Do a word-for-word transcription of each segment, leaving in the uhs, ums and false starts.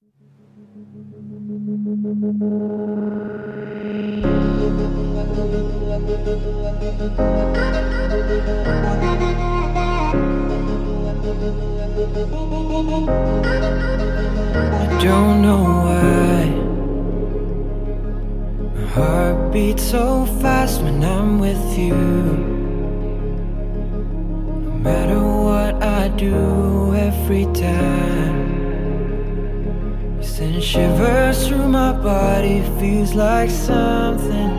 I don't know why my heart beats so fast when I'm with you. No matter what I do, every time you send shivers through my body, feels like something.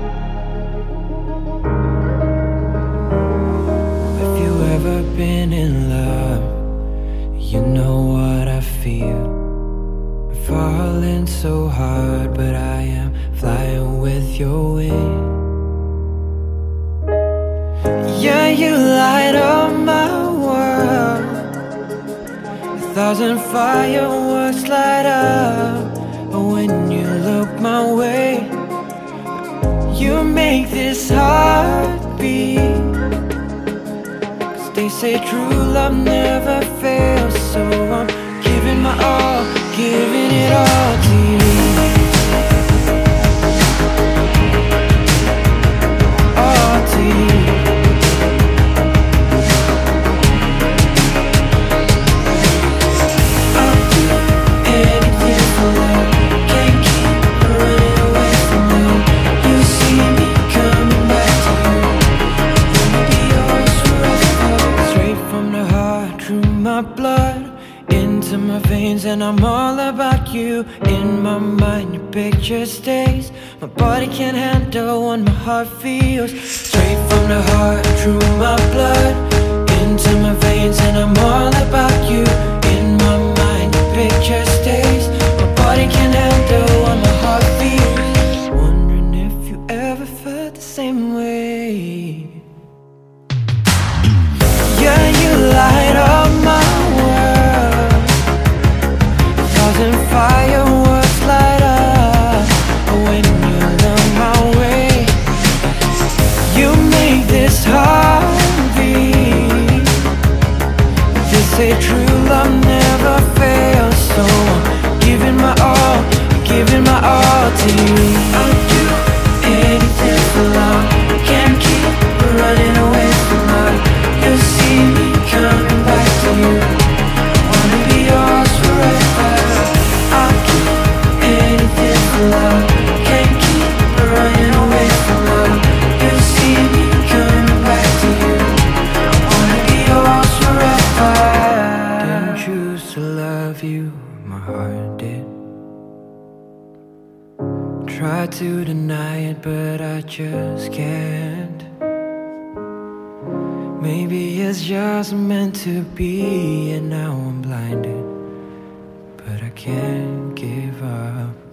If you ever been in love, you know what I feel. I'm falling so hard, but I am flying with your wind. Yeah, you light up my world. A thousand fireworks light up, but when you look my way, you make this heart beat. They say true love never fails, so I'm giving my all, giving it all to you. All to you. I'll do anything for love, can't keep running away from you. You see me coming back to you, wanna be yours forever. Straight from the heart, through my blood, into my veins, and I'm all about you. In my mind, your picture stays. My body can't handle what my heart feels. Straight from the heart, through my blood, into my veins, and I'm all about you. In my mind, your picture stays. My body can't handle what my heart feels. Wondering if you ever felt the same way. Yeah, you light up my world. A thousand fireworks light up, but when you look my way, you make this heart beat. They say true love never fails, so I'm giving my all, giving my all to you. I'll do anything for love, can't keep running away from love. You see me coming back to you, wanna be yours forever. I'll do anything for love, can't keep running away from love. You see me coming back to you, wanna be yours forever. Didn't choose to love you, my heart did. Try to deny it, but I just can't. Maybe it's just meant to be, and now I'm blinded, but I can't give up.